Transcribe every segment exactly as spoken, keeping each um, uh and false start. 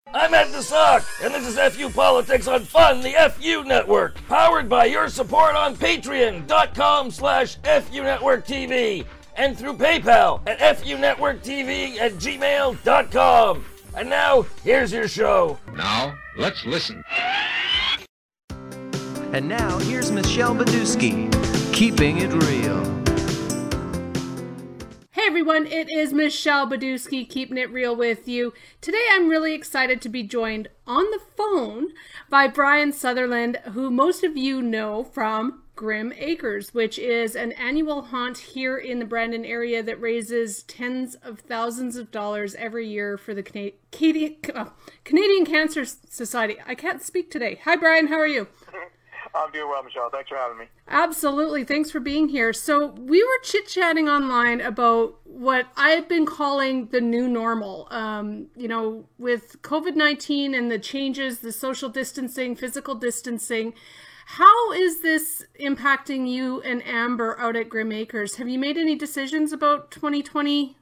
I'm Ed the Sock, and this is F U Politics on Fun, the F U Network, powered by your support on patreon.com slash FU Network TV, and through PayPal at funetworktv at gmail dot com. And now, here's your show. Now, let's listen. And now, here's Michelle Badusky, Keeping It Real. Hey everyone, it is Michelle Badusky, keeping it real with you. Today I'm really excited to be joined on the phone by Brian Sutherland, who most of you know from Grim Acres, which is an annual haunt here in the Brandon area that raises tens of thousands of dollars every year for the Cana- Canadian, oh, Canadian Cancer Society. I can't speak today. Hi Brian, how are you? I'm doing well, Michelle. Thanks for having me. Absolutely. Thanks for being here. So we were chit-chatting online about what I've been calling the new normal. Um, you know, with COVID nineteen and the changes, the social distancing, physical distancing, how is this impacting you and Amber out at Grim Acres? Have you made any decisions about twenty twenty?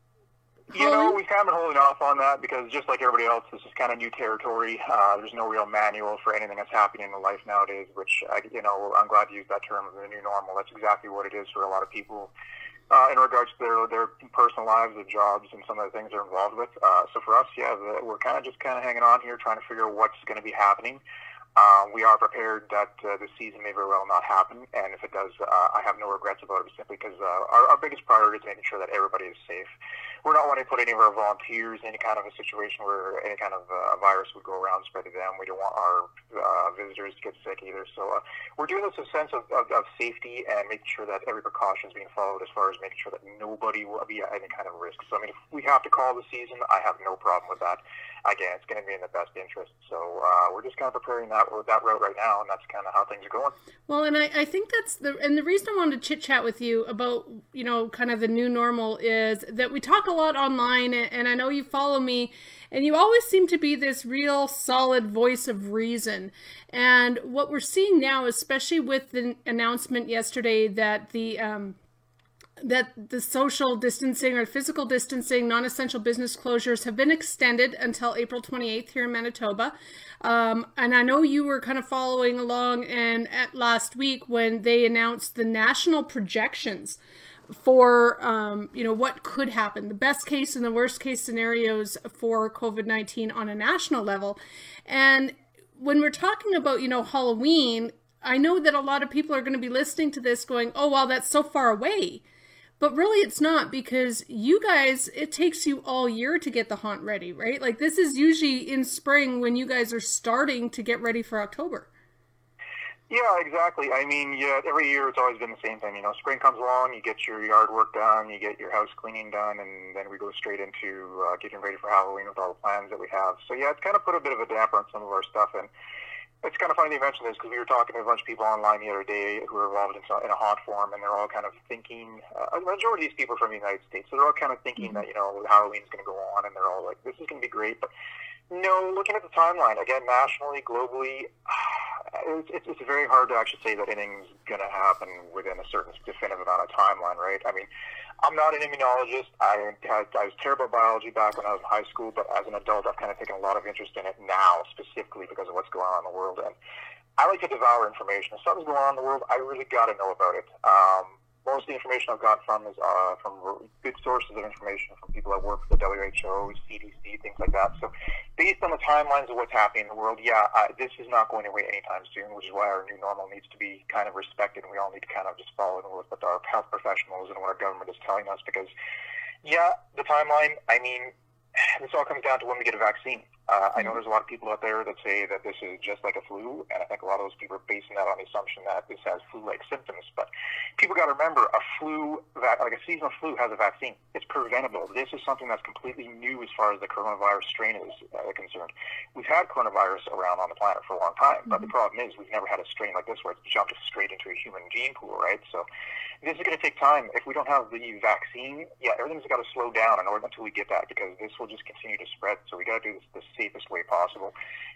You know, we've kind of been holding off on that because just like everybody else, this is kind of new territory. Uh, there's no real manual for anything that's happening in life nowadays, which, I, you know, I'm glad to use that term of the new normal. That's exactly what it is for a lot of people uh, in regards to their, their personal lives, their jobs, and some of the things they're involved with. Uh, so for us, yeah, the, we're kind of just kind of hanging on here, trying to figure out what's going to be happening. Uh, we are prepared that uh, the season may very well not happen, and if it does, uh, I have no regrets about it simply because uh, our, our biggest priority is making sure that everybody is safe. We're not wanting to put any of our volunteers in any kind of a situation where any kind of uh, virus would go around and spread to them. We don't want our uh, visitors to get sick either. So uh, we're doing this with a sense of, of, of safety and making sure that every precaution is being followed as far as making sure that nobody will be at any kind of risk. So, I mean, if we have to call the season, I have no problem with that. Again, it's going to be in the best interest. So uh, we're just kind of preparing that that route right now, and that's kind of how things are going. Well, and I, I think that's the and the reason I wanted to chit chat with you about, you know, kind of the new normal is that we talk a lot online, and I know you follow me, and you always seem to be this real solid voice of reason. And what we're seeing now, especially with the announcement yesterday that the um, that the social distancing or physical distancing, non-essential business closures have been extended until April twenty-eighth here in Manitoba. Um, and I know you were kind of following along and at last week when they announced the national projections for, um, you know, what could happen, the best case and the worst case scenarios for COVID nineteen on a national level. And when we're talking about, you know, Halloween, I know that a lot of people are going to be listening to this going, oh, well, that's so far away. But really it's not, because you guys, it takes you all year to get the haunt ready, right? Like this is usually in spring when you guys are starting to get ready for October. Yeah, exactly. I mean, yeah, every year it's always been the same thing. You know, spring comes along, you get your yard work done, you get your house cleaning done, and then we go straight into uh, getting ready for Halloween with all the plans that we have. So yeah, it's kind of put a bit of a damper on some of our stuff, and it's kind of funny you mention this because we were talking to a bunch of people online the other day who are involved in, in a haunt forum, and they're all kind of thinking, uh, a majority of these people are from the United States, so they're all kind of thinking mm-hmm. that, you know, Halloween's going to go on, and they're all like, this is going to be great. But no, looking at the timeline, again, nationally, globally, it's, it's, it's very hard to actually say that anything's going to happen within a certain definitive amount of timeline, right? I mean, I'm not an immunologist. I had, I was terrible at biology back when I was in high school, but as an adult, I've kind of taken a lot of interest in it now, specifically because of what's going on in the world. And I like to devour information. If something's going on in the world, I really got to know about it. Um, most of the information I've got from is uh, from good sources of information from people that work for the W H O, C D C, things like that. So based on the timelines of what's happening in the world, yeah, I, this is not going away anytime soon, which is why our new normal needs to be kind of respected, and we all need to kind of just follow with what our health professionals and what our government is telling us, because, yeah, the timeline, I mean, this all comes down to when we get a vaccine. Uh, I know there's a lot of people out there that say that this is just like a flu, and I think a lot of those people are basing that on the assumption that this has flu-like symptoms. But people got to remember, a flu, like a seasonal flu, has a vaccine. It's preventable. This is something that's completely new as far as the coronavirus strain is uh, concerned. We've had coronavirus around on the planet for a long time, but mm-hmm. the problem is we've never had a strain like this where it's jumped straight into a human gene pool, right? So this is going to take time. If we don't have the vaccine, yeah, everything's got to slow down in order until we get that, because this will just continue to spread. So we got to do this the safest way possible.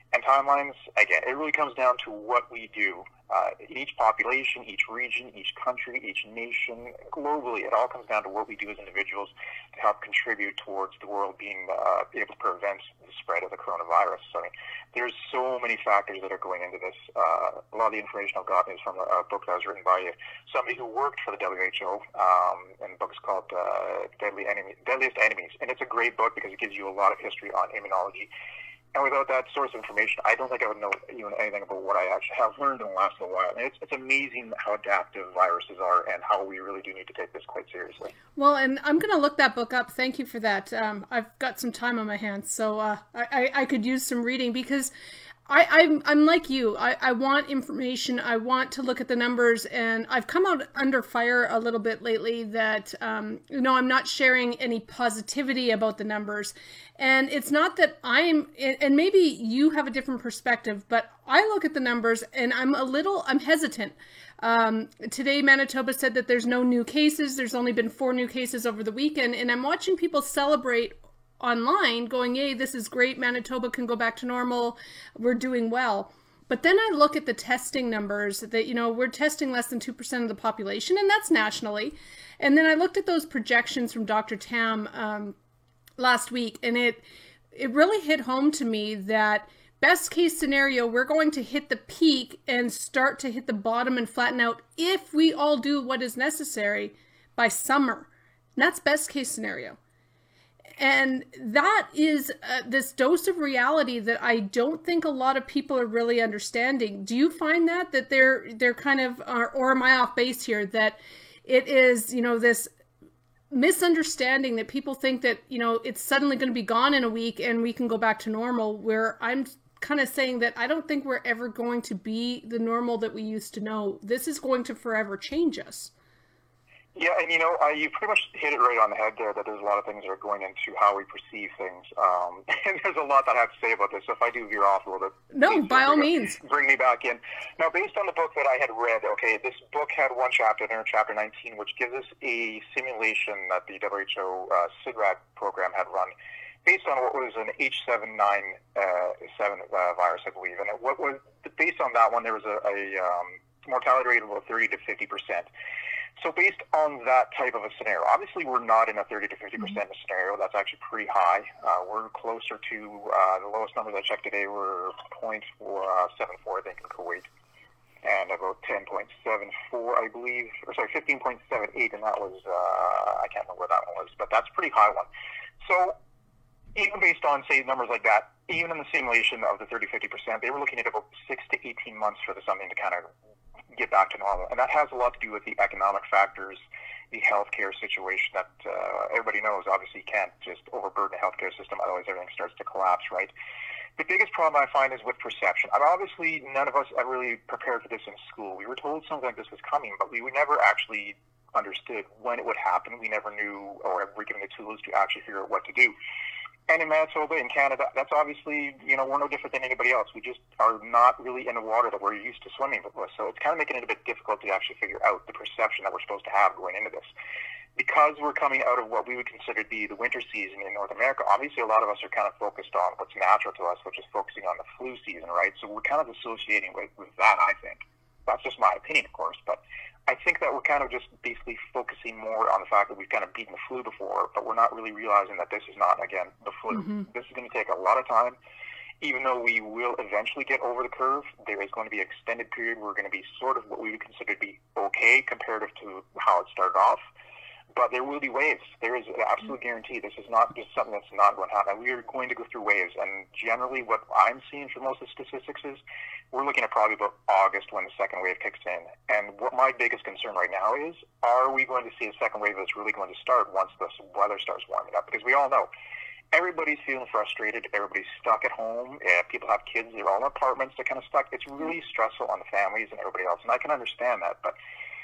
And timelines, again, it really comes down to what we do. Uh, each population, each region, each country, each nation, globally, it all comes down to what we do as individuals to help contribute towards the world being uh, able to prevent the spread of the coronavirus. So, I mean, there's so many factors that are going into this. Uh, a lot of the information I've gotten is from a, a book that was written by somebody who worked for the W H O, um, and the book is called uh, Deadly Enemy, Deadliest Enemies. And it's a great book because it gives you a lot of history on immunology. And without that source of information, I don't think I would know even anything about what I actually have learned in the last little while. And it's, it's amazing how adaptive viruses are and how we really do need to take this quite seriously. Well, and I'm going to look that book up. Thank you for that. Um, I've got some time on my hands, so uh, I, I could use some reading because I, I'm, I'm like you. I, I want information. I want to look at the numbers, and I've come out under fire a little bit lately that, um, you know, I'm not sharing any positivity about the numbers. And it's not that I'm, and maybe you have a different perspective, but I look at the numbers and I'm a little, I'm hesitant. Um, today, Manitoba said that there's no new cases. There's only been four new cases over the weekend. And I'm watching people celebrate online going, yay, this is great. Manitoba can go back to normal. We're doing well. But then I look at the testing numbers that, you know, we're testing less than two percent of the population, and that's nationally. And then I looked at those projections from Doctor Tam um, last week, and it it really hit home to me that best case scenario, we're going to hit the peak and start to hit the bottom and flatten out if we all do what is necessary by summer. And that's best case scenario. And that is uh, this dose of reality that I don't think a lot of people are really understanding. Do you find that, that they're, they're kind of, uh, or am I off base here, that it is, you know, this misunderstanding that people think that, you know, it's suddenly going to be gone in a week and we can go back to normal, where I'm kind of saying that I don't think we're ever going to be the normal that we used to know. This is going to forever change us. Yeah, and you know, uh, you pretty much hit it right on the head there, that there's a lot of things that are going into how we perceive things. Um, and there's a lot that I have to say about this, so if I do veer off a little bit. No, by all means. Bring me back in. Now, based on the book that I had read, okay, this book had one chapter there, chapter nineteen, which gives us a simulation that the W H O uh, SIDRAT program had run, based on what was an H seven nine seven uh, virus, I believe. And it, what was based on that one, there was a, a um, mortality rate of about thirty to fifty percent. So based on that type of a scenario, obviously we're not in a thirty to fifty percent mm-hmm. scenario. That's actually pretty high. Uh, we're closer to uh, the lowest numbers I checked today were zero point seven four, I think, in Kuwait, and about ten point seven four, I believe, or sorry, fifteen point seven eight, and that was, uh, I can't remember where that one was, but that's a pretty high one. So even based on, say, numbers like that, even in the simulation of the thirty to fifty percent, they were looking at about six to eighteen months for the something to kind of get back to normal. And that has a lot to do with the economic factors, the healthcare situation that uh, everybody knows. Obviously, you can't just overburden the healthcare system, otherwise everything starts to collapse, right? The biggest problem I find is with perception. I mean, obviously, none of us are really prepared for this in school. We were told something like this was coming, but we never actually understood when it would happen. We never knew or were given the tools to actually figure out what to do. And in Manitoba, in Canada, that's obviously, you know, we're no different than anybody else. We just are not really in the water that we're used to swimming with. So it's kind of making it a bit difficult to actually figure out the perception that we're supposed to have going into this. Because we're coming out of what we would consider to be the winter season in North America, obviously a lot of us are kind of focused on what's natural to us, which is focusing on the flu season, right? So we're kind of associating with, with that, I think. That's just my opinion, of course, but I think that we're kind of just basically focusing more on the fact that we've kind of beaten the flu before, but we're not really realizing that this is not, again, the flu. Mm-hmm. This is going to take a lot of time. Even though we will eventually get over the curve, there is going to be an extended period where we're going to be sort of what we would consider to be okay comparative to how it started off. But there will be waves. There is an absolute guarantee. This is not just something that's not going to happen. We are going to go through waves. And generally what I'm seeing for most of the statistics is we're looking at probably about August when the second wave kicks in. And what my biggest concern right now is, are we going to see a second wave that's really going to start once the weather starts warming up? Because we all know everybody's feeling frustrated. Everybody's stuck at home. Uh, people have kids. They're all in apartments. They're kind of stuck. It's really stressful on the families and everybody else. And I can understand that. But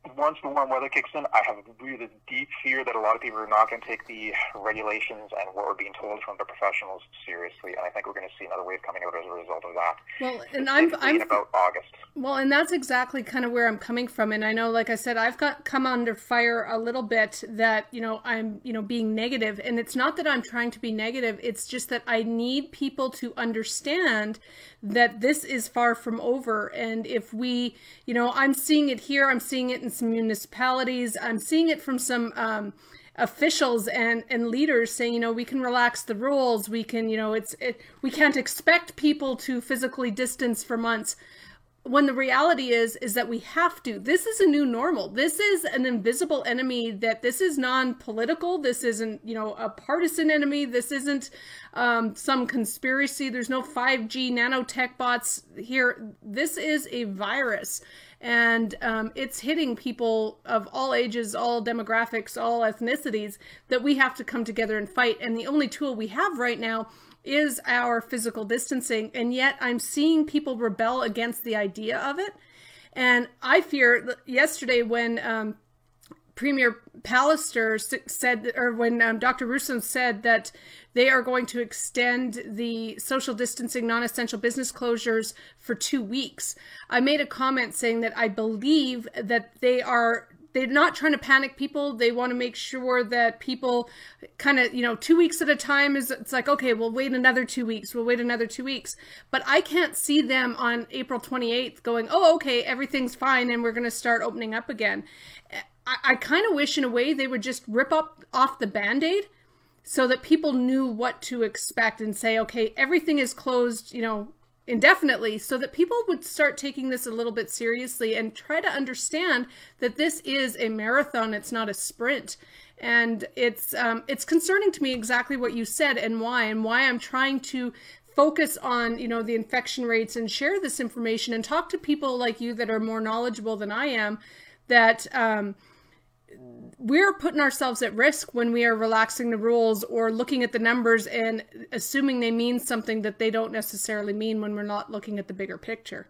once the warm weather kicks in, I have really deep fear that a lot of people are not going to take the regulations and what we're being told from the professionals seriously, and I think we're going to see another wave coming out as a result of that. Well, and I'm, I'm in about August. Well, and that's exactly kind of where I'm coming from, and I know, like I said, I've got come under fire a little bit that you know I'm you know being negative, and it's not that I'm trying to be negative. It's just that I need people to understand that this is far from over, and if we, you know, I'm seeing it here, I'm seeing it in some municipalities, I'm seeing it from some um, officials and, and leaders saying, you know, we can relax the rules, we can, you know, it's, it, we can't expect people to physically distance for months. When the reality is, is that we have to. This is a new normal. This is an invisible enemy that this is non-political. This isn't, you know, a partisan enemy. This isn't um, some conspiracy. There's no five G nanotech bots here. This is a virus. And um, it's hitting people of all ages, all demographics, all ethnicities that we have to come together and fight. And the only tool we have right now is our physical distancing, and yet I'm seeing people rebel against the idea of it. And I fear yesterday when um, Premier Pallister said, or when um, Doctor Russo said that they are going to extend the social distancing, non-essential business closures for two weeks, I made a comment saying that I believe that they are they're not trying to panic people. They want to make sure that people kind of, you know, two weeks at a time is, it's like, okay, we'll wait another two weeks. We'll wait another two weeks. But I can't see them on April twenty-eighth going, oh, okay, everything's fine and we're going to start opening up again. I, I kind of wish in a way they would just rip up off the Band-Aid so that people knew what to expect and say, okay, everything is closed, you know, indefinitely, so that people would start taking this a little bit seriously and try to understand that this is a marathon, it's not a sprint. And it's um, it's concerning to me exactly what you said and why, and why I'm trying to focus on, you know, the infection rates and share this information and talk to people like you that are more knowledgeable than I am, that um, we're putting ourselves at risk when we are relaxing the rules or looking at the numbers and assuming they mean something that they don't necessarily mean when we're not looking at the bigger picture.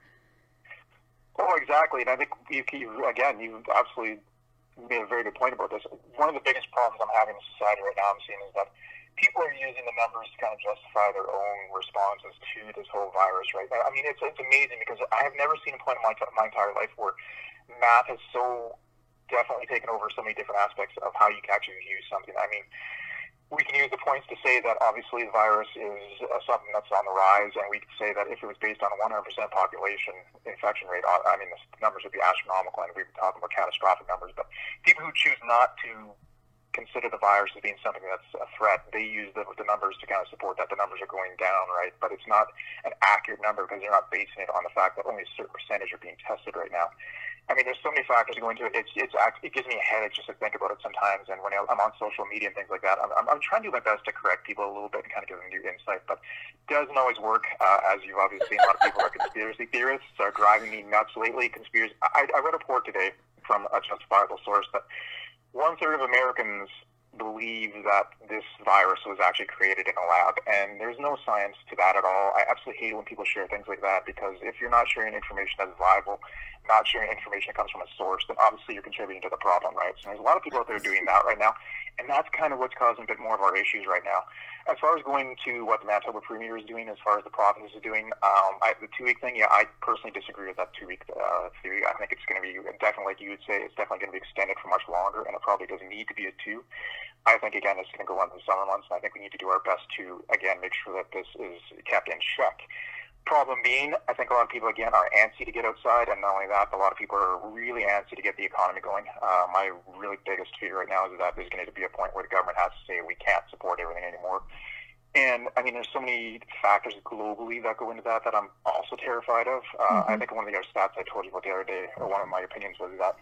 Oh, exactly. And I think, you, you again, you absolutely made a very good point about this. One of the biggest problems I'm having in society right now I'm seeing is that people are using the numbers to kind of justify their own responses to this whole virus, right? I mean, it's, it's amazing because I have never seen a point in my, my entire life where math is so definitely taken over so many different aspects of how you can actually use something. I mean, we can use the points to say that obviously the virus is uh, something that's on the rise, and we could say that if it was based on a one hundred percent population infection rate, I mean, the numbers would be astronomical, and we'd be talking about catastrophic numbers. But people who choose not to consider the virus as being something that's a threat, they use the, the numbers to kind of support that the numbers are going down, right? But it's not an accurate number because they're not basing it on the fact that only a certain percentage are being tested right now. I mean, there's so many factors going into it. It's, it's, it gives me a headache just to think about it sometimes. And when I'm on social media and things like that, I'm, I'm, I'm trying to do my best to correct people a little bit and kind of give them new insight. But it doesn't always work. Uh, as you've obviously seen, a lot of people are conspiracy theorists are driving me nuts lately. Conspiracy. I, I read a report today from a justifiable source that one third of Americans believe that this virus was actually created in a lab, and there's no science to that at all. I absolutely hate when people share things like that, because if you're not sharing information that's viable, not sharing information that comes from a source, then obviously you're contributing to the problem, right? So there's a lot of people out there doing that right now, and that's kind of what's causing a bit more of our issues right now. As far as going to what the Manitoba Premier is doing, as far as the province is doing, um, I, the two-week thing, yeah, I personally disagree with that two-week uh, theory. I think it's going to be, definitely like you would say, it's definitely going to be extended for much longer, and it probably doesn't need to be a two. I think, again, it's going to go on to the summer months, and I think we need to do our best to, again, make sure that this is kept in check. Problem being, I think a lot of people, again, are antsy to get outside, and not only that, but a lot of people are really antsy to get the economy going. Uh, my really biggest fear right now is that there's going to be a point where the government has to say we can't support everything anymore. And, I mean, there's so many factors globally that go into that that I'm also terrified of. Uh, mm-hmm. I think one of the other stats I told you about the other day, or one of my opinions was that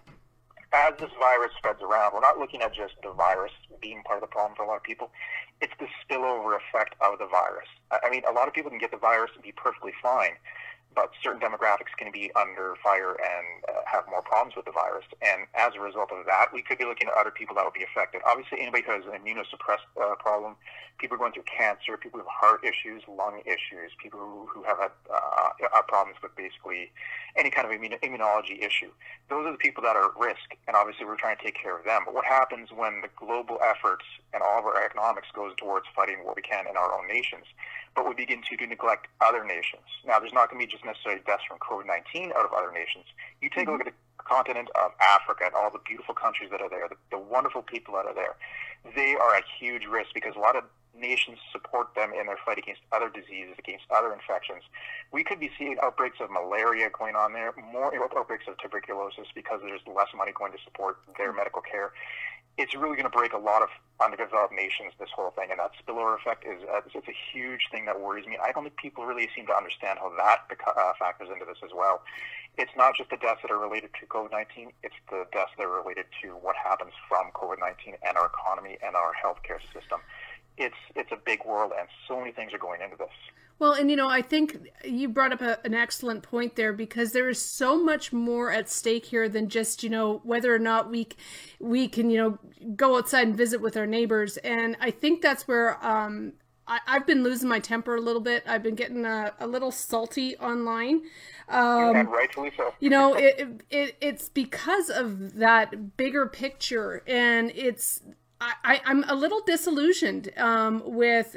as this virus spreads around, we're not looking at just the virus being part of the problem for a lot of people. It's the spillover effect of the virus. I mean, a lot of people can get the virus and be perfectly fine, but certain demographics can be under fire and uh, have more problems with the virus. And as a result of that, we could be looking at other people that would be affected. Obviously, anybody who has an immunosuppressed uh, problem, people going through cancer, people who have heart issues, lung issues, people who, who have had uh, problems with basically any kind of immun- immunology issue. Those are the people that are at risk, and obviously we're trying to take care of them. But what happens when the global efforts and all of our economics goes towards fighting what we can in our own nations, but we begin to neglect other nations? Now, there's not going to be just necessarily deaths from COVID nineteen out of other nations. You take a look at the continent of Africa and all the beautiful countries that are there, the, the wonderful people that are there. They are at huge risk because a lot of nations support them in their fight against other diseases, against other infections. We could be seeing outbreaks of malaria going on there, more outbreaks of tuberculosis because there's less money going to support their medical care. It's really going to break a lot of underdeveloped nations, this whole thing, and that spillover effect is uh, it's a huge thing that worries me. I don't think people really seem to understand how that uh, factors into this as well. It's not just the deaths that are related to COVID nineteen, it's the deaths that are related to what happens from COVID nineteen and our economy and our healthcare system. It's it's a big world, and so many things are going into this. Well, and you know, I think you brought up a, an excellent point there, because there is so much more at stake here than just, you know, whether or not we we can, you know, go outside and visit with our neighbors. And I think that's where um, I, I've been losing my temper a little bit. I've been getting a, a little salty online. Um, and rightfully so. You know, it, it it's because of that bigger picture, and it's I, I, I'm a little disillusioned um, with,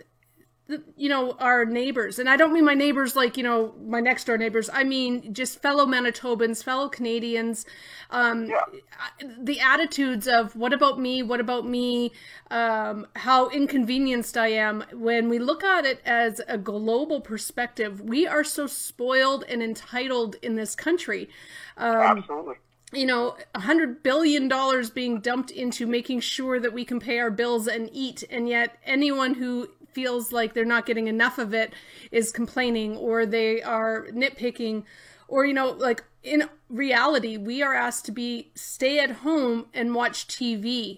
you know, our neighbors. And I don't mean my neighbors like, you know, my next door neighbors. I mean just fellow Manitobans, fellow Canadians. Um, yeah. The attitudes of what about me? What about me? Um, how inconvenienced I am. When we look at it as a global perspective, we are so spoiled and entitled in this country. Um, Absolutely. You know, a hundred billion dollars being dumped into making sure that we can pay our bills and eat. And yet anyone who feels like they're not getting enough of it is complaining, or they are nitpicking, or, you know, like in reality, we are asked to be stay at home and watch T V.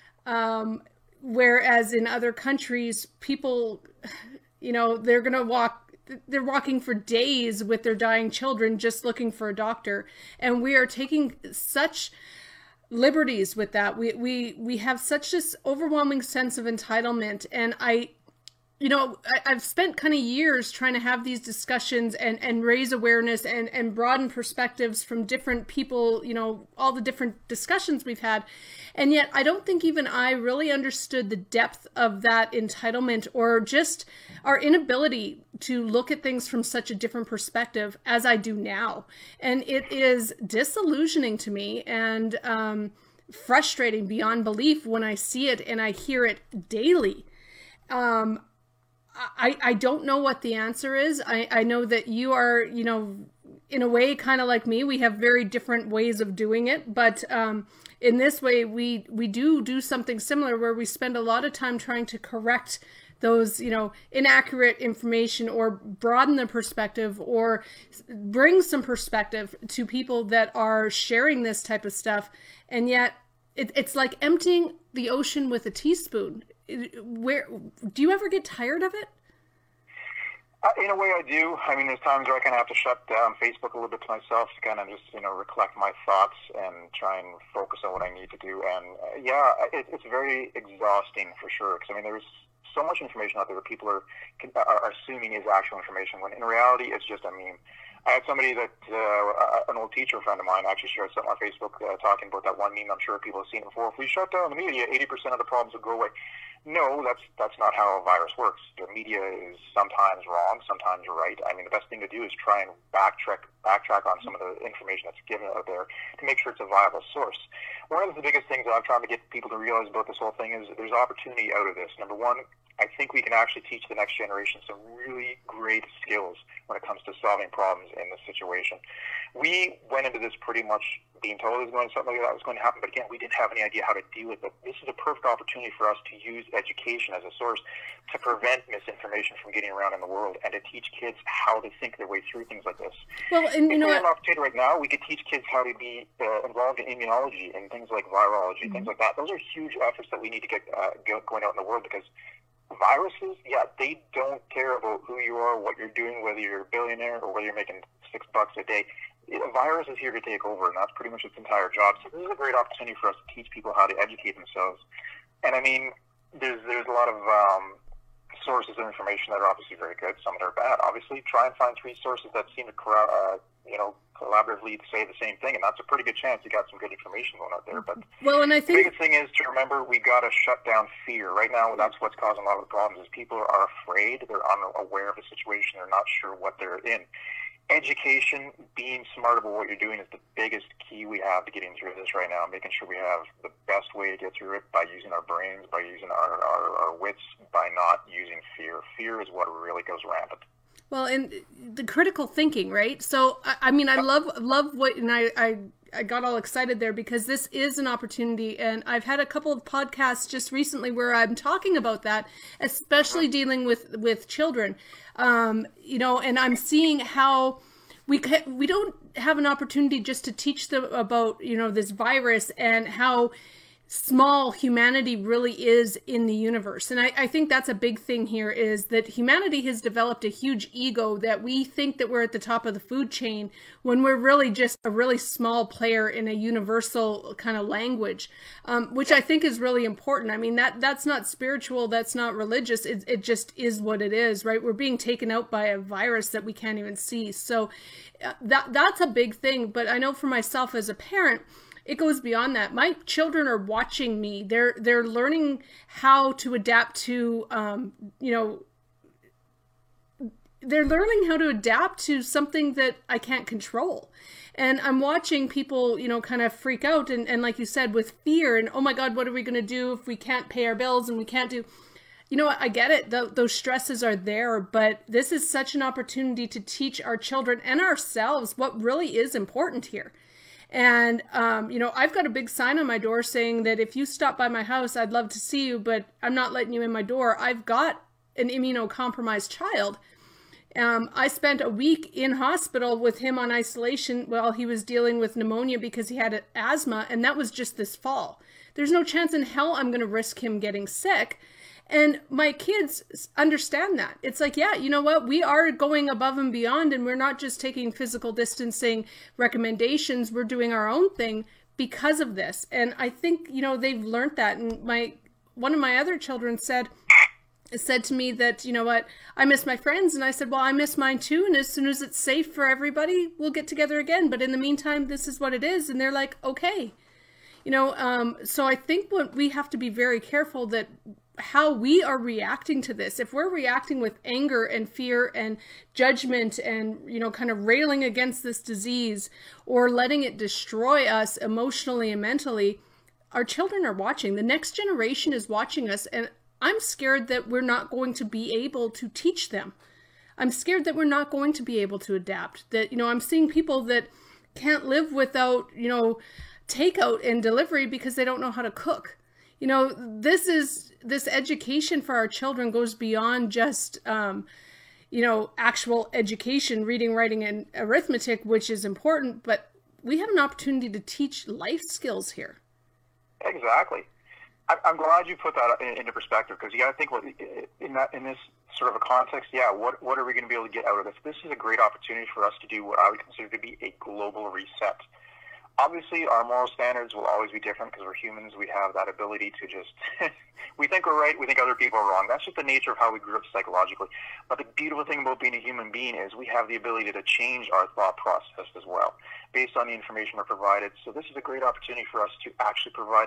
Um, whereas in other countries, people, you know, they're going to walk They're walking for days with their dying children just looking for a doctor. And we are taking such liberties with that. We we we have such this overwhelming sense of entitlement. And I, you know, I, I've spent kind of years trying to have these discussions and, and raise awareness and, and broaden perspectives from different people, you know, all the different discussions we've had. And yet I don't think even I really understood the depth of that entitlement, or just our inability to look at things from such a different perspective as I do now. And it is disillusioning to me and um, frustrating beyond belief when I see it and I hear it daily. Um, I, I don't know what the answer is. I, I know that you are, you know, in a way kind of like me. We have very different ways of doing it, but um, in this way, we, we do do something similar where we spend a lot of time trying to correct those, you know, inaccurate information, or broaden the perspective, or bring some perspective to people that are sharing this type of stuff. And yet it, it's like emptying the ocean with a teaspoon. Where do you ever get tired of it? Uh, in a way, I do. I mean, there's times where I kind of have to shut down Facebook a little bit to myself to kind of just, you know, recollect my thoughts and try and focus on what I need to do. And uh, yeah, it, it's very exhausting for sure. Because I mean, there's so much information out there that people are, are assuming is actual information, when in reality it's just a meme. I had somebody that, uh, an old teacher friend of mine actually shared something on Facebook uh, talking about that one meme. I'm sure people have seen it before. If we shut down the media, eighty percent of the problems will go away. No, that's that's not how a virus works. The media is sometimes wrong, sometimes right. I mean, the best thing to do is try and backtrack backtrack on some of the information that's given out there to make sure it's a viable source. One of the biggest things that I'm trying to get people to realize about this whole thing is there's opportunity out of this. Number one, I think we can actually teach the next generation some really great skills when it comes to solving problems in this situation. We went into this pretty much being told it was going to, something like that was going to happen, but again, we didn't have any idea how to deal with it. This is a perfect opportunity for us to use education as a source to prevent misinformation from getting around in the world, and to teach kids how to think their way through things like this. Well, and you if know we had what? an opportunity right now, we could teach kids how to be uh, involved in immunology and things like virology, mm-hmm. things like that. Those are huge efforts that we need to get uh, go, going out in the world, because Viruses, yeah, they don't care about who you are, what you're doing, whether you're a billionaire or whether you're making six bucks a day. A virus is here to take over, and that's pretty much its entire job. So this is a great opportunity for us to teach people how to educate themselves. And I mean, there's there's a lot of um, sources of information that are obviously very good. Some that are bad. Obviously, try and find three sources that seem to uh, you know collaboratively say the same thing, and that's a pretty good chance you got some good information going out there. But well, and I think the biggest thing is to remember we got to shut down fear. Right now, that's what's causing a lot of the problems. Is people are afraid, they're unaware of the situation, they're not sure what they're in. Education, being smart about what you're doing is the biggest key we have to getting through this right now, making sure we have the best way to get through it by using our brains, by using our, our, our wits, by not using fear. Fear is what really goes rampant. Well, and the critical thinking, right? So, I, I mean, I love love what, and I, I, I got all excited there because this is an opportunity, and I've had a couple of podcasts just recently where I'm talking about that, especially dealing with, with children, um, you know, and I'm seeing how we ca- we don't have an opportunity just to teach them about, you know, this virus and how small humanity really is in the universe. And I, I think that's a big thing here, is that humanity has developed a huge ego that we think that we're at the top of the food chain when we're really just a really small player in a universal kind of language, um, which I think is really important. I mean, that that's not spiritual, that's not religious, it, it just is what it is, right? We're being taken out by a virus that we can't even see. So uh, that that's a big thing. But I know for myself as a parent, it goes beyond that. My children are watching me. They're they're learning how to adapt to, um, you know, they're learning how to adapt to something that I can't control. And I'm watching people, you know, kind of freak out. And, and like you said, with fear and, oh my God, what are we going to do if we can't pay our bills and we can't do, you know what, I get it. Th- those stresses are there, but this is such an opportunity to teach our children and ourselves what really is important here. And, um, you know, I've got a big sign on my door saying that if you stop by my house, I'd love to see you, but I'm not letting you in my door. I've got an immunocompromised child. Um, I spent a week in hospital with him on isolation while he was dealing with pneumonia because he had asthma, and that was just this fall. There's no chance in hell I'm going to risk him getting sick. And my kids understand that. It's like, yeah, you know what? We are going above and beyond, and we're not just taking physical distancing recommendations. We're doing our own thing because of this. And I think, you know, they've learned that. And my one of my other children said, said to me that, you know what, I miss my friends. And I said, well, I miss mine too. And as soon as it's safe for everybody, we'll get together again. But in the meantime, this is what it is. And they're like, okay. You know, um, so I think what we have to be very careful that how we are reacting to this. If we're reacting with anger and fear and judgment and, you know, kind of railing against this disease or letting it destroy us emotionally and mentally, our children are watching. The next generation is watching us, and I'm scared that we're not going to be able to teach them. I'm scared that we're not going to be able to adapt. That, you know, I'm seeing people that can't live without, you know, takeout and delivery because they don't know how to cook. You know, this is, this education for our children goes beyond just, um, you know, actual education, reading, writing, and arithmetic, which is important, but we have an opportunity to teach life skills here. Exactly. I'm glad you put that into perspective, because you got to think what in that in this sort of a context. Yeah, what what are we going to be able to get out of this? This is a great opportunity for us to do what I would consider to be a global reset. Obviously, our moral standards will always be different because we're humans. We have that ability to just, we think we're right, we think other people are wrong. That's just the nature of how we grew up psychologically. But the beautiful thing about being a human being is we have the ability to change our thought process as well, based on the information we're provided. So this is a great opportunity for us to actually provide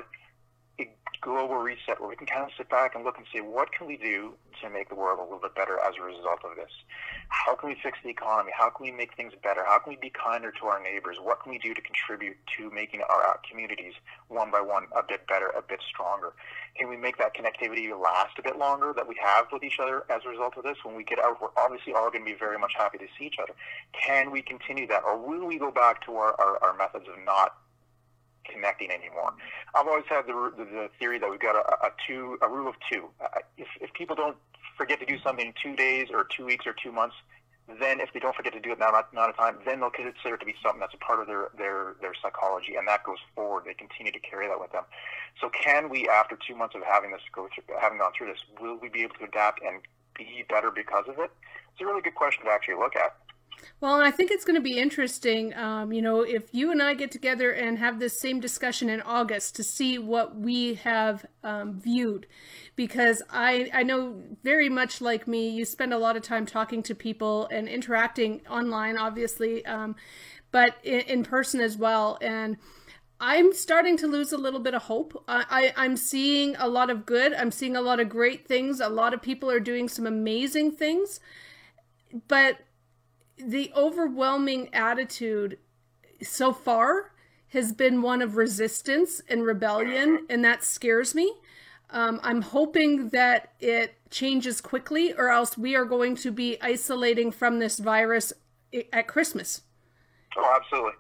a global reset where we can kind of sit back and look and say, what can we do to make the world a little bit better as a result of this? How can we fix the economy? How can we make things better? How can we be kinder to our neighbors? What can we do to contribute to making our communities one by one a bit better, a bit stronger? Can we make that connectivity last a bit longer that we have with each other as a result of this? When we get out, we're obviously all going to be very much happy to see each other. Can we continue that? Or will we go back to our, our, our methods of not connecting anymore? I've always had the, the, the theory that we've got a, a two, a rule of two. Uh, if, if people don't forget to do something in two days or two weeks or two months, then if they don't forget to do it that amount of time, then they'll consider it to be something that's a part of their, their, their psychology, and that goes forward. They continue to carry that with them. So can we, after two months of having this go through, having gone through this, will we be able to adapt and be better because of it? It's a really good question to actually look at. Well, and I think it's going to be interesting, um, you know, if you and I get together and have this same discussion in August to see what we have um, viewed, because I, I know very much like me, you spend a lot of time talking to people and interacting online, obviously, um, but in, in person as well. And I'm starting to lose a little bit of hope. I, I, I'm seeing a lot of good. I'm seeing a lot of great things. A lot of people are doing some amazing things, but the overwhelming attitude so far has been one of resistance and rebellion, and that scares me. Um, I'm hoping that it changes quickly, or else we are going to be isolating from this virus at Christmas. Oh, absolutely.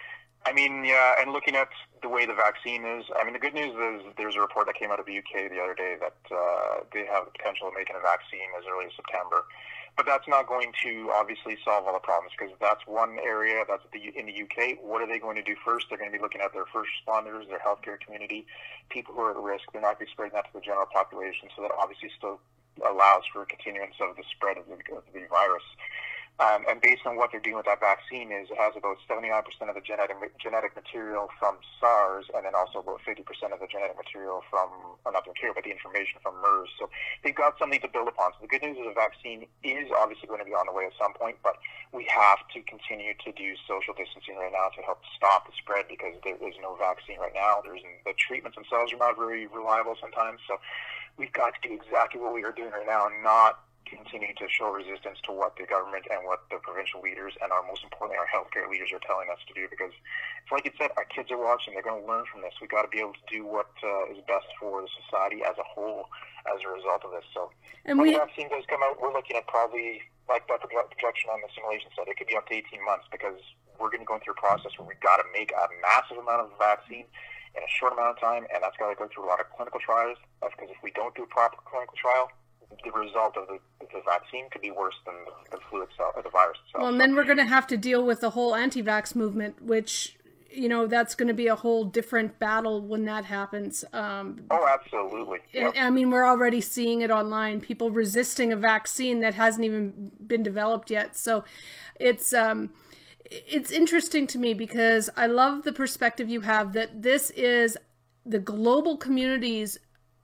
I mean, yeah, and looking at the way the vaccine is, I mean, the good news is there's a report that came out of the U K the other day that uh, they have the potential of making a vaccine as early as September. But that's not going to obviously solve all the problems, because that's one area that's the, in the U K. What are they going to do first? They're going to be looking at their first responders, their healthcare community, people who are at risk. They're not going to be spreading that to the general population, so that obviously still allows for a continuance of the spread of the, of the virus. Um, and based on what they're doing with that vaccine is it has about seventy-nine percent of the genetic genetic material from SARS, and then also about fifty percent of the genetic material from, or not the material, but the information from MERS. So they've got something to build upon. So the good news is the vaccine is obviously going to be on the way at some point, but we have to continue to do social distancing right now to help stop the spread, because there is no vaccine right now. There's the treatments themselves are not very reliable sometimes. So we've got to do exactly what we are doing right now and not continue to show resistance to what the government and what the provincial leaders and our, most importantly, our healthcare leaders are telling us to do. Because, it's like you said, our kids are watching. They're going to learn from this. We've got to be able to do what uh, is best for the society as a whole as a result of this. So and when we, the vaccine does come out, we're looking at probably, like that projection on the simulation said, it could be up to eighteen months, because we're going to go through a process where we've got to make a massive amount of vaccine in a short amount of time, and that's got to go through a lot of clinical trials. That's because if we don't do a proper clinical trial, the result of the, the vaccine could be worse than the, the flu itself, or the virus itself. well, and then we're going to have to deal with the whole anti-vax movement, which, you know, that's going to be a whole different battle when that happens. Um, oh, absolutely. Yep. I mean, we're already seeing it online, people resisting a vaccine that hasn't even been developed yet. So it's, um, it's interesting to me, because I love the perspective you have that this is the global community's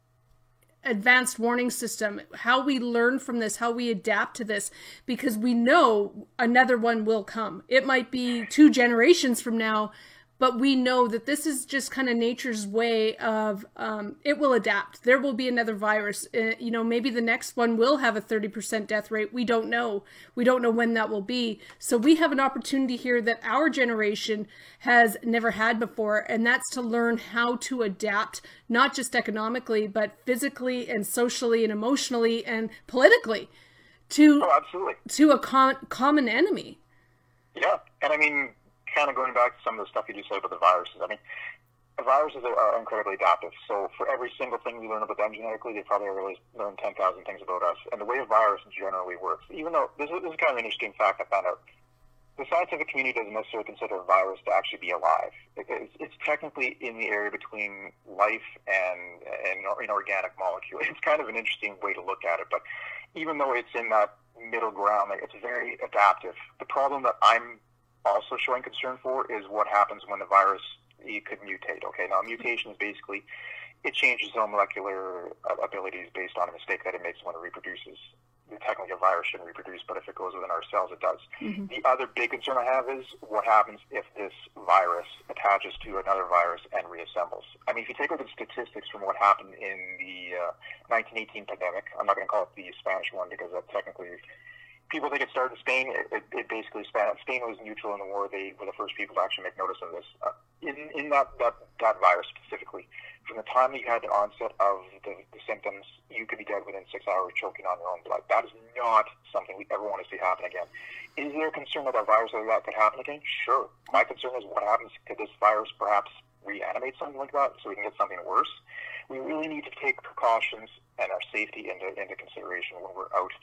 advanced warning system, how we learn from this, how we adapt to this, because we know another one will come. It might be two generations from now, but we know that this is just kind of nature's way of, um, it will adapt. There will be another virus. Uh, you know, maybe the next one will have a thirty percent death rate. We don't know. We don't know when that will be. So we have an opportunity here that our generation has never had before, and that's to learn how to adapt, not just economically, but physically and socially and emotionally and politically to, oh, absolutely. to a com- common enemy. Yeah, and I mean, kind of going back to some of the stuff you just said about the viruses, I mean, the viruses are, are incredibly adaptive. So for every single thing we learn about them genetically, they probably really learn ten thousand things about us. And the way a virus generally works, even though this is, this is kind of an interesting fact I found out, the scientific community doesn't necessarily consider a virus to actually be alive. It, it's, it's technically in the area between life and an inorganic molecule. It's kind of an interesting way to look at it. But even though it's in that middle ground, like, it's very adaptive. The problem that I'm also showing concern for is what happens when the virus, it could mutate. Okay, now mutation is basically, it changes its own molecular abilities based on a mistake that it makes when it reproduces. Technically a virus shouldn't reproduce, but if it goes within our cells, it does. Mm-hmm. The other big concern I have is what happens if this virus attaches to another virus and reassembles. I mean, if you take a look at the statistics from what happened in the uh, nineteen eighteen pandemic, I'm not going to call it the Spanish one, because that technically, people think it started in Spain. It, it, it basically, Spain, Spain was neutral in the war. They were the first people to actually make notice of this. Uh, in in that, that, that virus specifically, from the time that you had the onset of the, the symptoms, you could be dead within six hours choking on your own blood. That is not something we ever want to see happen again. Is there a concern that a virus like that could happen again? Sure. My concern is what happens, could this virus perhaps reanimate something like that so we can get something worse? We really need to take precautions and our safety into, into consideration when we're out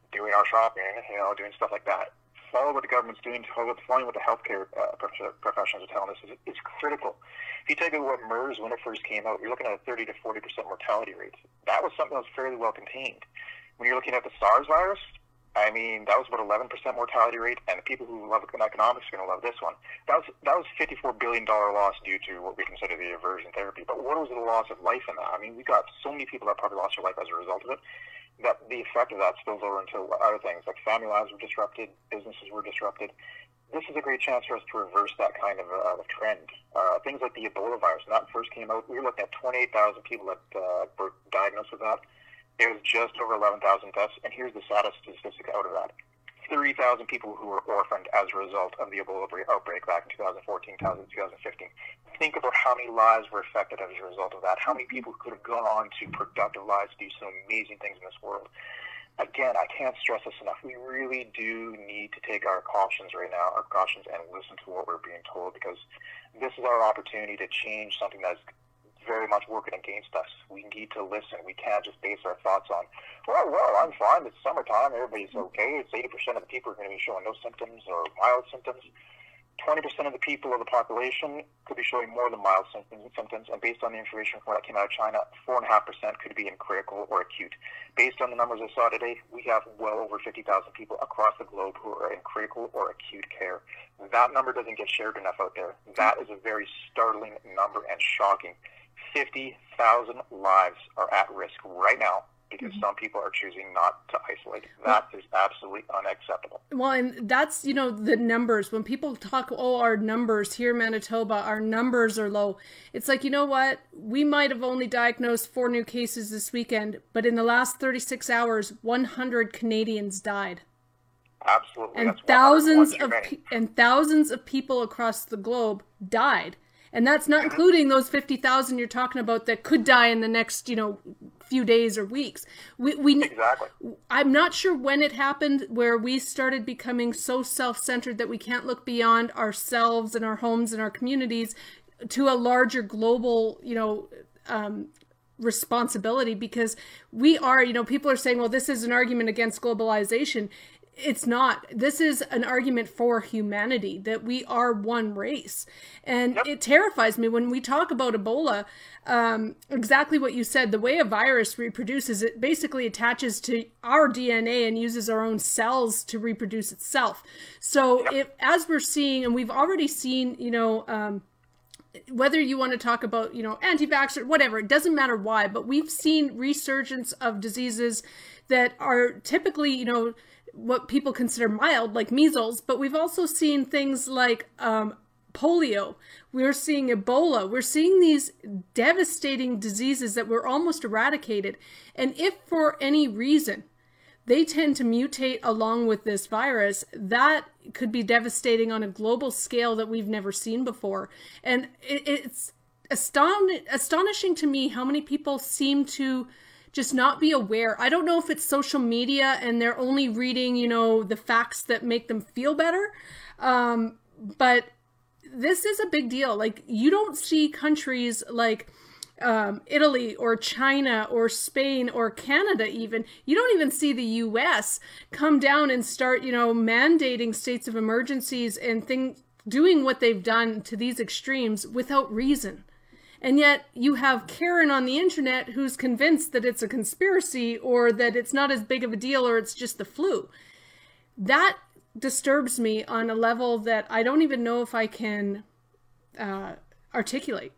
doing our shopping, you know, doing stuff like that. Follow what the government's doing, following what the healthcare uh, professionals are telling us is, is critical. If you take a look at what MERS, when it first came out, you're looking at a thirty to forty percent mortality rate. That was something that was fairly well contained. When you're looking at the SARS virus, I mean, that was about eleven percent mortality rate, and the people who love economics are going to love this one. That was that was fifty-four billion dollars loss due to what we consider the aversion therapy. But what was the loss of life in that? I mean, we got so many people that probably lost their life as a result of it, that the effect of that spills over into other things, like family lives were disrupted, businesses were disrupted. This is a great chance for us to reverse that kind of uh, trend. Uh, things like the Ebola virus, when that first came out, we were looking at twenty-eight thousand people that uh, were diagnosed with that. It was just over eleven thousand deaths, and here's the saddest statistic out of that. thirty thousand people who were orphaned as a result of the Ebola outbreak back in two thousand fourteen, two thousand fifteen. Think about how many lives were affected as a result of that, how many people could have gone on to productive lives to do some amazing things in this world. Again, I can't stress this enough. We really do need to take our cautions right now, our cautions, and listen to what we're being told, because this is our opportunity to change something that's very much working against us. We need to listen. We can't just base our thoughts on, well, well, I'm fine. It's summertime. Everybody's okay. It's eighty percent of the people are going to be showing no symptoms or mild symptoms. twenty percent of the people of the population could be showing more than mild symptoms, symptoms, and based on the information from what came out of China, four point five percent could be in critical or acute. Based on the numbers I saw today, we have well over fifty thousand people across the globe who are in critical or acute care. That number doesn't get shared enough out there. That is a very startling number and shocking. fifty thousand lives are at risk right now because mm-hmm. some people are choosing not to isolate. That is absolutely unacceptable. Well, and that's, you know, the numbers. When people talk, oh, our numbers here in Manitoba, our numbers are low. It's like, you know what? We might have only diagnosed four new cases this weekend, but in the last thirty-six hours, one hundred Canadians died. Absolutely. And that's thousands of pe- and thousands of people across the globe died. And that's not including those fifty thousand you're talking about that could die in the next, you know, few days or weeks. We, we, exactly. I'm not sure when it happened where we started becoming so self-centered that we can't look beyond ourselves and our homes and our communities to a larger global, you know, um, responsibility, because we are, you know, people are saying, well, this is an argument against globalization. It's not. This is an argument for humanity, that we are one race. And yep. It terrifies me when we talk about Ebola, um, exactly what you said. The way a virus reproduces, it basically attaches to our D N A and uses our own cells to reproduce itself. So yep. if, as we're seeing, and we've already seen, you know, um, whether you want to talk about, you know, anti-vaxxer, whatever, it doesn't matter why, but we've seen resurgence of diseases that are typically, you know, what people consider mild, like measles, but we've also seen things like um, polio. We're seeing Ebola. We're seeing these devastating diseases that were almost eradicated. And if for any reason they tend to mutate along with this virus, that could be devastating on a global scale that we've never seen before. And it, it's aston- astonishing to me how many people seem to just not be aware. I don't know if it's social media and they're only reading, you know, the facts that make them feel better. Um, but this is a big deal. Like, you don't see countries like um, Italy or China or Spain or Canada even. You don't even see the U S come down and start, you know, mandating states of emergencies and things, doing what they've done to these extremes without reason. And yet you have Karen on the internet who's convinced that it's a conspiracy or that it's not as big of a deal or it's just the flu. That disturbs me on a level that I don't even know if I can uh, articulate.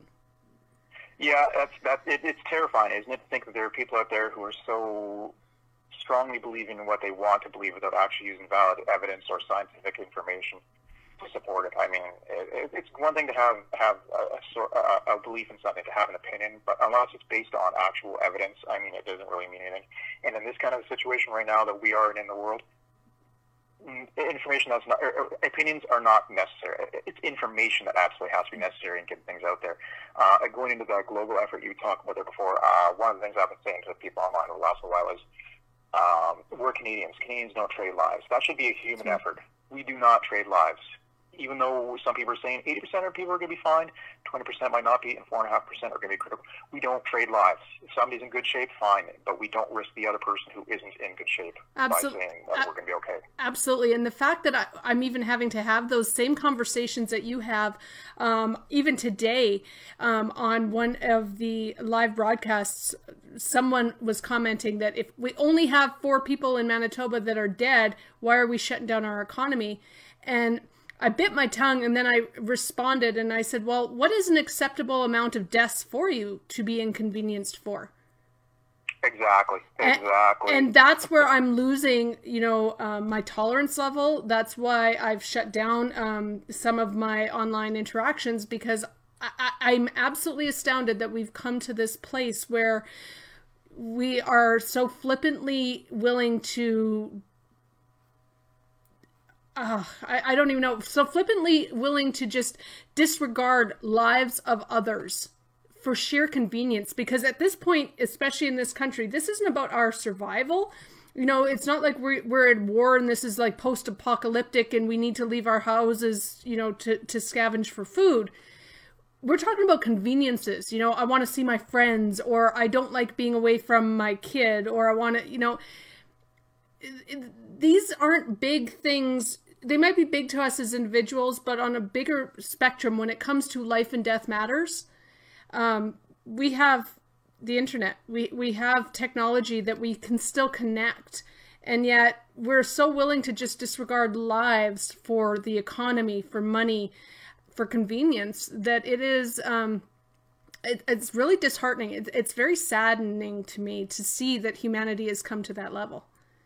Yeah, that's that. It, it's terrifying, isn't it, to think that there are people out there who are so strongly believing in what they want to believe without actually using valid evidence or scientific information to support it. I mean, it, it's one thing to have have a, a, a belief in something, to have an opinion, but unless it's based on actual evidence, I mean, it doesn't really mean anything. And in this kind of situation right now that we are in in the world, information that's not, or opinions are not necessary. It's information that absolutely has to be necessary in getting things out there. Uh, going into the global effort you talked about there before, uh, one of the things I've been saying to people online over the last while is, um, we're Canadians. Canadians don't trade lives. That should be a human effort. We do not trade lives. even though some people are saying eighty percent of people are going to be fine, twenty percent might not be, and four point five percent are going to be critical. We don't trade lives. If somebody's in good shape, fine, but we don't risk the other person who isn't in good shape Absolutely. by saying that we're going to be okay. Absolutely. And the fact that I, I'm even having to have those same conversations that you have, um, even today, um, on one of the live broadcasts, someone was commenting that if we only have four people in Manitoba that are dead, why are we shutting down our economy? And I bit my tongue, and then I responded and I said, well, what is an acceptable amount of deaths for you to be inconvenienced for? Exactly. Exactly. And, and that's where I'm losing, you know, um, my tolerance level. That's why I've shut down um, some of my online interactions, because I, I, I'm absolutely astounded that we've come to this place where we are so flippantly willing to Uh, I, I don't even know. So flippantly willing to just disregard lives of others for sheer convenience. Because at this point, especially in this country, this isn't about our survival. You know, it's not like we're, we're at war and this is like post-apocalyptic and we need to leave our houses, you know, to, to scavenge for food. We're talking about conveniences. You know, I want to see my friends, or I don't like being away from my kid, or I want to, you know... It, it, these aren't big things. They might be big to us as individuals, but on a bigger spectrum, when it comes to life and death matters, um, we have the internet. We, we have technology that we can still connect. And yet we're so willing to just disregard lives for the economy, for money, for convenience, that it is, um, it, it's really disheartening. It, it's very saddening to me to see that humanity has come to that level.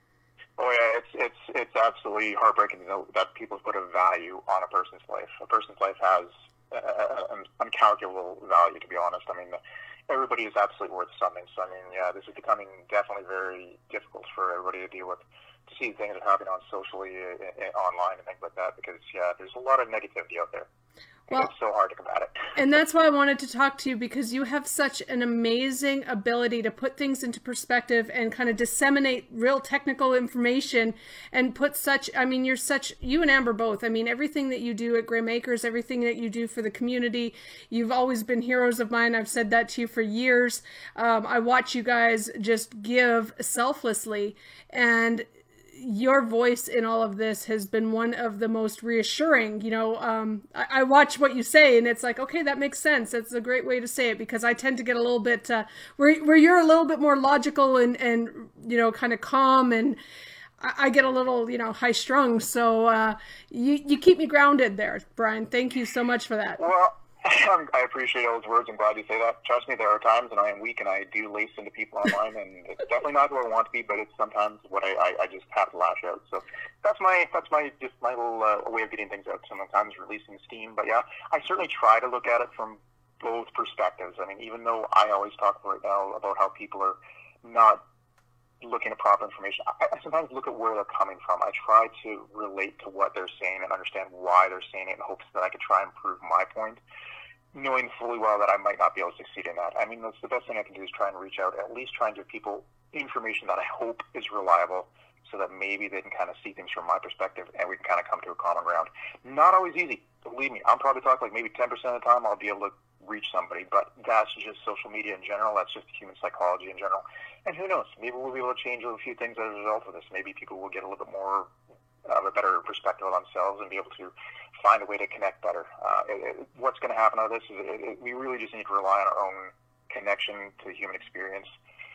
Oh yeah, it's it's it's absolutely heartbreaking to know that people put a value on a person's life. A person's life has uh, an uncalculable value, to be honest. I mean, everybody is absolutely worth something. So I mean, yeah, this is becoming definitely very difficult for everybody to deal with, to see things that are happening on socially, uh, online, and things like that. Because yeah, there's a lot of negativity out there. Well, it's so hard to combat it. And that's why I wanted to talk to you, because you have such an amazing ability to put things into perspective and kind of disseminate real technical information and put such, I mean, you're such, you and Amber both, I mean, everything that you do at Graham Acres, everything that you do for the community, you've always been heroes of mine. I've said that to you for years. Um, I watch you guys just give selflessly, and your voice in all of this has been one of the most reassuring. You know, um, I, I watch what you say and it's like, okay, that makes sense. That's a great way to say it, because I tend to get a little bit, uh, where, where you're a little bit more logical and, and, you know, kind of calm, and I, I get a little, you know, high strung. So, uh, you, you keep me grounded there, Brian. Thank you so much for that. Well, I appreciate all those words. I'm glad you say that. Trust me, there are times when I am weak and I do lace into people online, and it's definitely not who I want to be, but it's sometimes what I, I, I just have to lash out. So that's my that's my just my little uh, way of getting things out. Sometimes releasing steam, but yeah, I certainly try to look at it from both perspectives. I mean, even though I always talk right now about how people are not looking at proper information, I, I sometimes look at where they're coming from. I try to relate to what they're saying and understand why they're saying it in hopes that I could try and prove my point, knowing fully well that I might not be able to succeed in that. I mean, that's the best thing I can do, is try and reach out, at least try and give people information that I hope is reliable, so that maybe they can kind of see things from my perspective and we can kind of come to a common ground. Not always easy. Believe me, I'm probably talking like maybe ten percent of the time I'll be able to reach somebody, but that's just social media in general. That's just human psychology in general. And who knows, maybe we'll be able to change a few things as a result of this. Maybe people will get a little bit more of a better perspective on themselves and be able to find a way to connect better. Uh, it, it, what's going to happen out of this is it, it, we really just need to rely on our own connection to the human experience.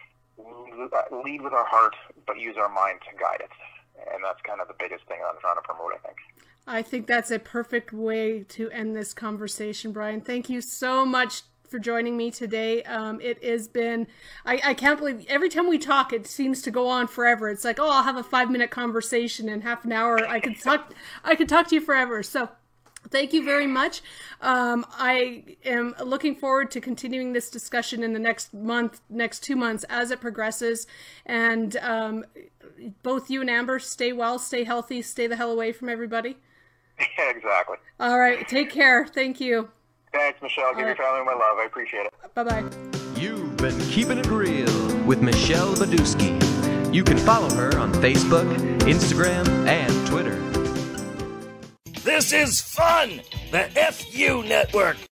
Lead with our heart, but use our mind to guide it. And that's kind of the biggest thing I'm trying to promote, I think. I think that's a perfect way to end this conversation, Brian. Thank you so much for joining me today. Um, it has been, I, I can't believe, every time we talk, it seems to go on forever. It's like, oh, I'll have a five minute conversation in half an hour. I could talk, I could talk to you forever. So thank you very much. Um, I am looking forward to continuing this discussion in the next month, next two months as it progresses. And um, both you and Amber, stay well, stay healthy, stay the hell away from everybody. Yeah, exactly. All right. Take care. Thank you. Thanks, Michelle. Give your family my love. I appreciate it. Bye-bye. You've been keeping it real with Michelle Badusky. You can follow her on Facebook, Instagram, and Twitter. This This is fun! The F U Network.